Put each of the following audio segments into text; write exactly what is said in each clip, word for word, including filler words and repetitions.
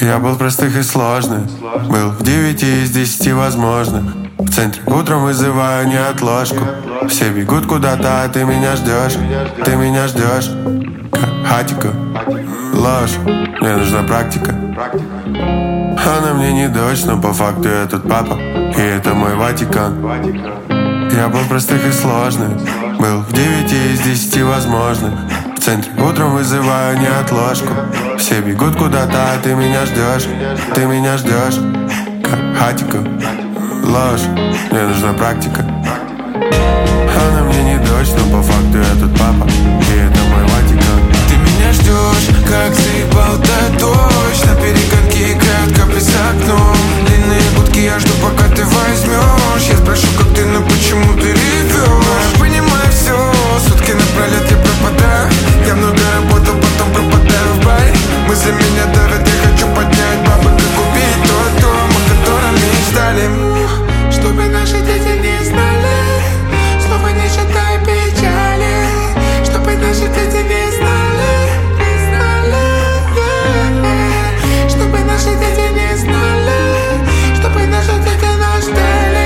Я был простых и сложных, был в девяти из десяти возможных. В центре утром вызываю неотложку. Все бегут куда-то, а ты меня ждешь. Ты меня ждешь, как хатику. Ложь, мне нужна практика. Она мне не дочь, но по факту я тут папа. И это мой Ватикан. Я был простых и сложных, был в девяти из десяти возможных. В центре утром вызываю неотложку. Все бегут куда-то, а ты меня ждешь. Ты меня ждешь, как хатику. Ложь, мне нужна практика. Она мне не дочь, но по факту я тут папа. И это мой Ватикан. Ты меня ждешь, как заебал-то дождь. На перегонке играют капли за окном. Длинные гудки, я жду, пока ты возьмешь. Я спрошу, как ты, но почему ты ревешь? Я понимаю все, сутки напролет я пропадаю. Я много работал, потом пропадаю в баре. Мысли меня давят, я хочу поднять бабы, как купить тот дом, о котором мечтали. Чтобы наши дети не знали, снова не считай печали. Чтобы наши дети не знали, не знали, yeah. Чтобы наши дети не знали, чтобы наши дети нас ждали,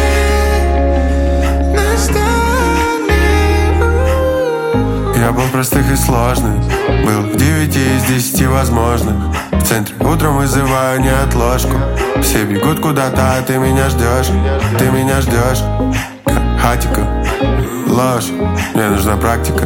нас ждали. Я был простых и сложных, был в девяти из десяти возможных. В центре утром вызываю неотложку. Все бегут куда-то, а ты меня ждешь. Ты меня ждешь, как хатику. Ложь, мне нужна практика.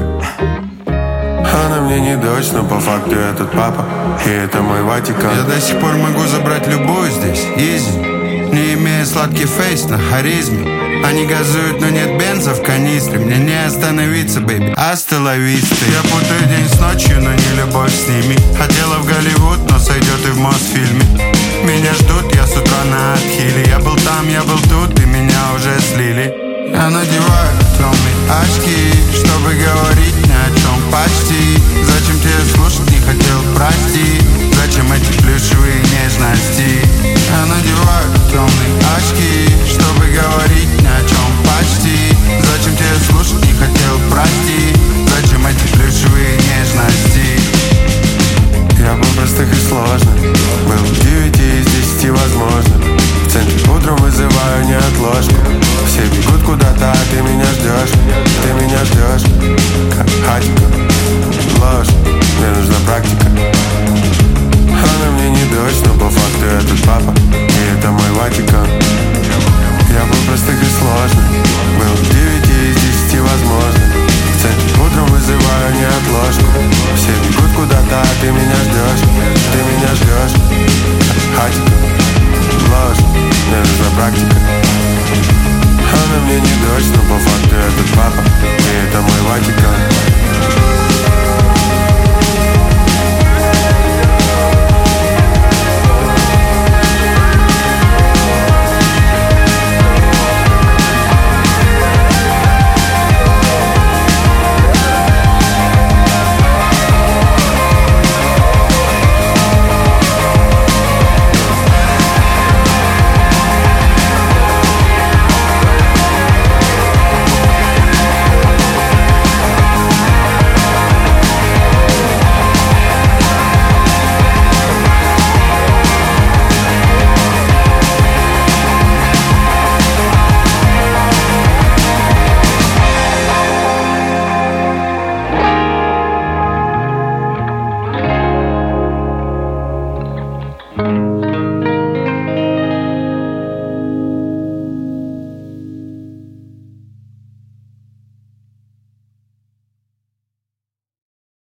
Она мне не дочь, но по факту я тут папа. И это мой Ватикан. Я до сих пор могу забрать любую здесь, изи. Не имея сладкий фейс на харизме. Они газуют, но нет бенза в канистре. Мне не остановиться, бэйби, астелависты. Я путаю день с ночью, но не любовь с ними. Хотела в Голливуд, но сойдет и в Мосфильме. Меня ждут, я с утра на отхиле. Я был там, я был тут, и меня уже слили. Я надеваю темные очки, чтобы говорить ни о чем почти. Зачем тебе слушать, не хотел, прости. Зачем эти плюшевые нежности? Я надеваю темные очки, чтобы говорить ни о чем почти. Зачем тебе слушать, не хотел, прости. Зачем эти плюшевые нежности? Я был простых и сложных, был в девяти из десяти возможных. В центре утром вызываю неотложку. Все бегут куда-то, а ты меня ждешь. Ты меня ждешь, как хатику. Ложь, мне нужна практика. Она мне не дочь, но по факту я тут папа. И это мой Ватикан. Я был простых и сложных, был в девяти из десяти возможных. В центре утром вызываю неотложку. Все бегут куда-то, а ты меня ждешь. Ты меня ждешь, как хатику. Ложь, мне нужна практика. Она мне не дочь, но по факту я тут папа. И это мой Ватикан. Thank